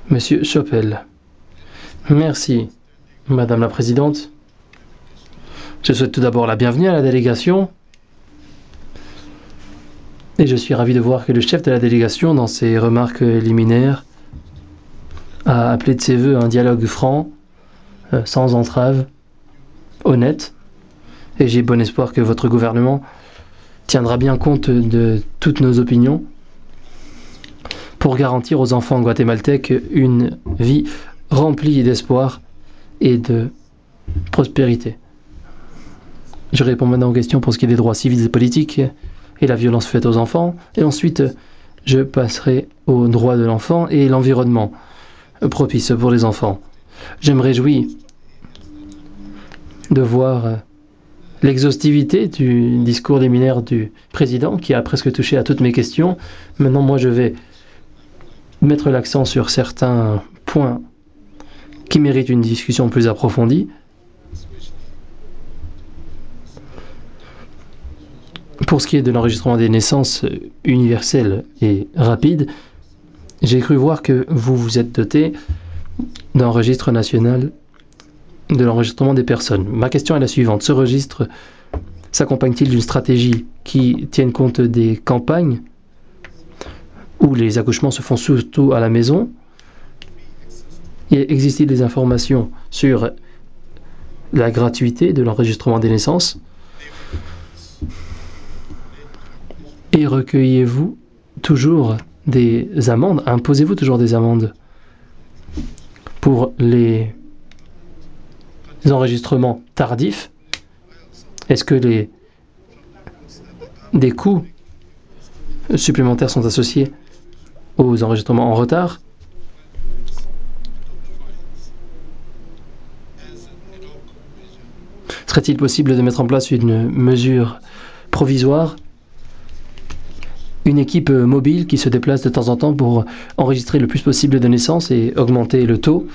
Monsieur Chopel. Merci, Madame la Présidente. Je souhaite tout d'abord la bienvenue à la délégation. Et je suis ravi de voir que le chef de la délégation, dans ses remarques liminaires, a appelé de ses voeux un dialogue franc, sans entrave, honnête. Et j'ai bon espoir que votre gouvernement tiendra bien compte de toutes nos opinions pour garantir aux enfants guatémaltèques une vie remplie d'espoir et de prospérité. Je réponds maintenant aux questions pour ce qui est des droits civils et politiques et la violence faite aux enfants. Et ensuite, je passerai aux droits de l'enfant et l'environnement propice pour les enfants. Je me réjouis de voir l'exhaustivité du discours liminaire du président qui a presque touché à toutes mes questions. Maintenant, moi, je vais mettre l'accent sur certains points qui méritent une discussion plus approfondie. Pour ce qui est de l'enregistrement des naissances universel et rapide, j'ai cru voir que vous vous êtes doté d'un registre national de l'enregistrement des personnes. Ma question est la suivante. Ce registre s'accompagne-t-il d'une stratégie qui tienne compte des campagnes où les accouchements se font surtout à la maison? Existe-t-il des informations sur la gratuité de l'enregistrement des naissances? Et recueillez-vous toujours des amendes? Imposez-vous toujours des amendes pour les enregistrements tardifs? Est-ce que des coûts supplémentaires sont associés aux enregistrements en retard? Serait-il possible de mettre en place une mesure provisoire, une équipe mobile qui se déplace de temps en temps pour enregistrer le plus possible de naissances et augmenter le taux?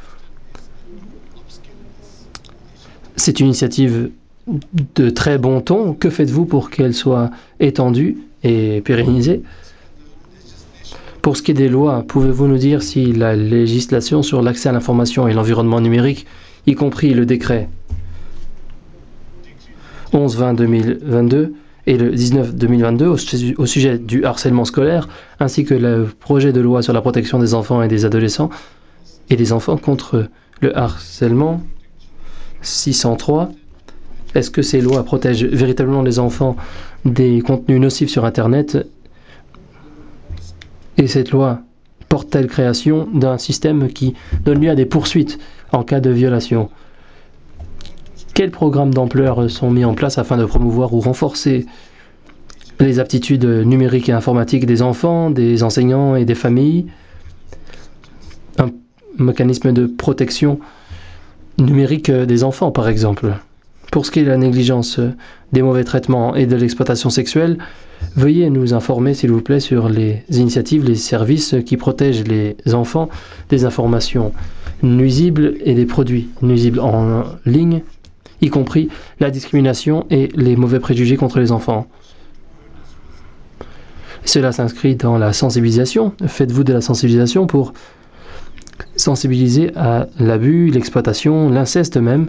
C'est une initiative de très bon ton. Que faites-vous pour qu'elle soit étendue et pérennisée? Pour ce qui est des lois, pouvez-vous nous dire si la législation sur l'accès à l'information et l'environnement numérique, y compris le décret 11-20-2022 et le 19-2022 au sujet du harcèlement scolaire, ainsi que le projet de loi sur la protection des enfants et des adolescents et des enfants contre le harcèlement 603, est-ce que ces lois protègent véritablement les enfants des contenus nocifs sur Internet? Et cette loi porte-t-elle création d'un système qui donne lieu à des poursuites en cas de violation? Quels programmes d'ampleur sont mis en place afin de promouvoir ou renforcer les aptitudes numériques et informatiques des enfants, des enseignants et des familles? Un mécanisme de protection numérique des enfants, par exemple. Pour ce qui est de la négligence, des mauvais traitements et de l'exploitation sexuelle, veuillez nous informer, s'il vous plaît, sur les initiatives, les services qui protègent les enfants des informations nuisibles et des produits nuisibles en ligne, y compris la discrimination et les mauvais préjugés contre les enfants. Cela s'inscrit dans la sensibilisation. Faites-vous de la sensibilisation pour sensibiliser à l'abus, l'exploitation, l'inceste même?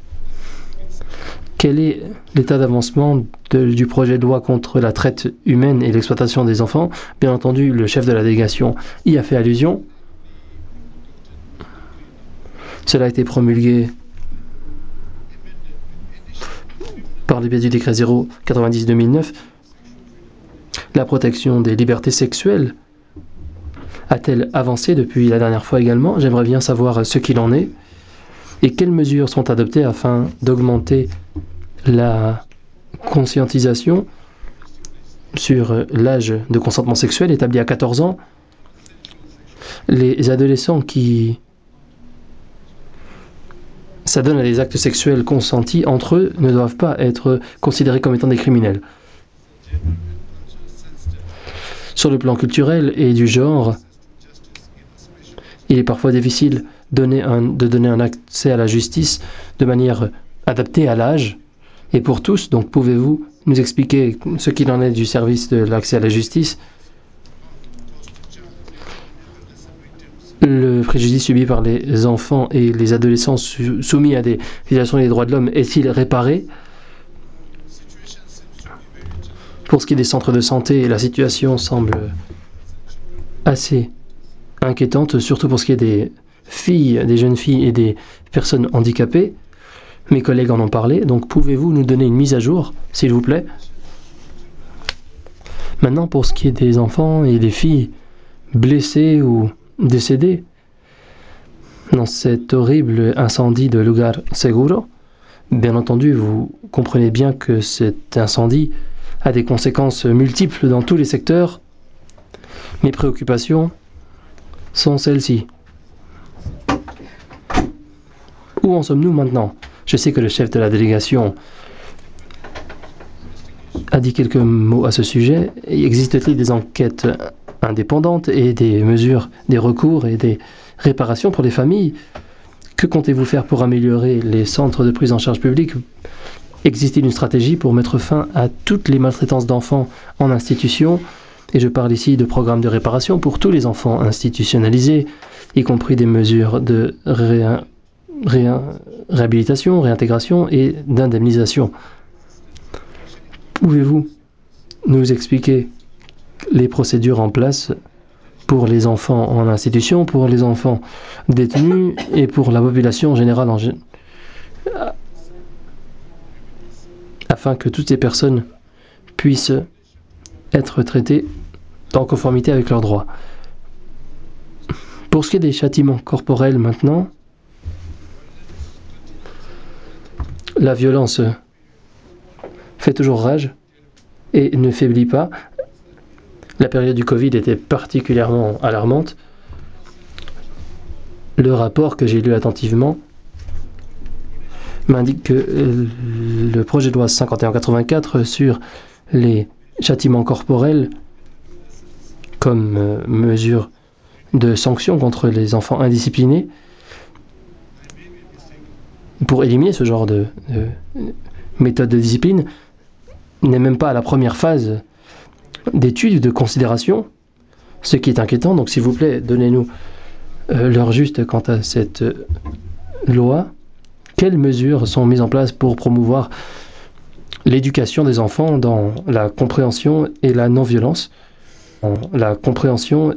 Quel est l'état d'avancement du projet de loi contre la traite humaine et l'exploitation des enfants? Bien entendu, le chef de la délégation y a fait allusion. Cela a été promulgué par le biais du décret 090-2009. La protection des libertés sexuelles a-t-elle avancé depuis la dernière fois également? J'aimerais bien savoir ce qu'il en est et quelles mesures sont adoptées afin d'augmenter la conscientisation sur l'âge de consentement sexuel établi à 14 ans. Les adolescents qui s'adonnent à des actes sexuels consentis entre eux ne doivent pas être considérés comme étant des criminels. Sur le plan culturel et du genre, il est parfois difficile de donner un accès à la justice de manière adaptée à l'âge et pour tous. Donc pouvez-vous nous expliquer ce qu'il en est du service de l'accès à la justice? Le préjudice subi par les enfants et les adolescents soumis à des violations des droits de l'homme est-il réparé? Pour ce qui est des centres de santé, la situation semble assez inquiétante, surtout pour ce qui est des filles, des jeunes filles et des personnes handicapées. Mes collègues en ont parlé, donc pouvez-vous nous donner une mise à jour, s'il vous plaît? Maintenant, pour ce qui est des enfants et des filles blessés ou décédés dans cet horrible incendie de Lugar Seguro, bien entendu, vous comprenez bien que cet incendie a des conséquences multiples dans tous les secteurs. Mes préoccupations sont celles-ci. Où en sommes-nous maintenant? Je sais que le chef de la délégation a dit quelques mots à ce sujet. Existe-t-il des enquêtes indépendantes et des mesures, des recours et des réparations pour les familles? Que comptez-vous faire pour améliorer les centres de prise en charge publique? Existe-t-il une stratégie pour mettre fin à toutes les maltraitances d'enfants en institution? Et je parle ici de programmes de réparation pour tous les enfants institutionnalisés, y compris des mesures de réhabilitation, réintégration et d'indemnisation. Pouvez-vous nous expliquer les procédures en place pour les enfants en institution, pour les enfants détenus et pour la population générale afin que toutes ces personnes puissent être traitées en conformité avec leurs droits. Pour ce qui est des châtiments corporels maintenant, la violence fait toujours rage et ne faiblit pas. La période du Covid était particulièrement alarmante. Le rapport que j'ai lu attentivement m'indique que le projet de loi 5184 sur les châtiments corporels comme mesure de sanction contre les enfants indisciplinés pour éliminer ce genre de méthode de discipline n'est même pas à la première phase d'étude, de considération, ce qui est inquiétant. Donc s'il vous plaît, donnez-nous l'heure juste quant à cette loi. Quelles mesures sont mises en place pour promouvoir l'éducation des enfants dans la compréhension et la non-violence, la compréhension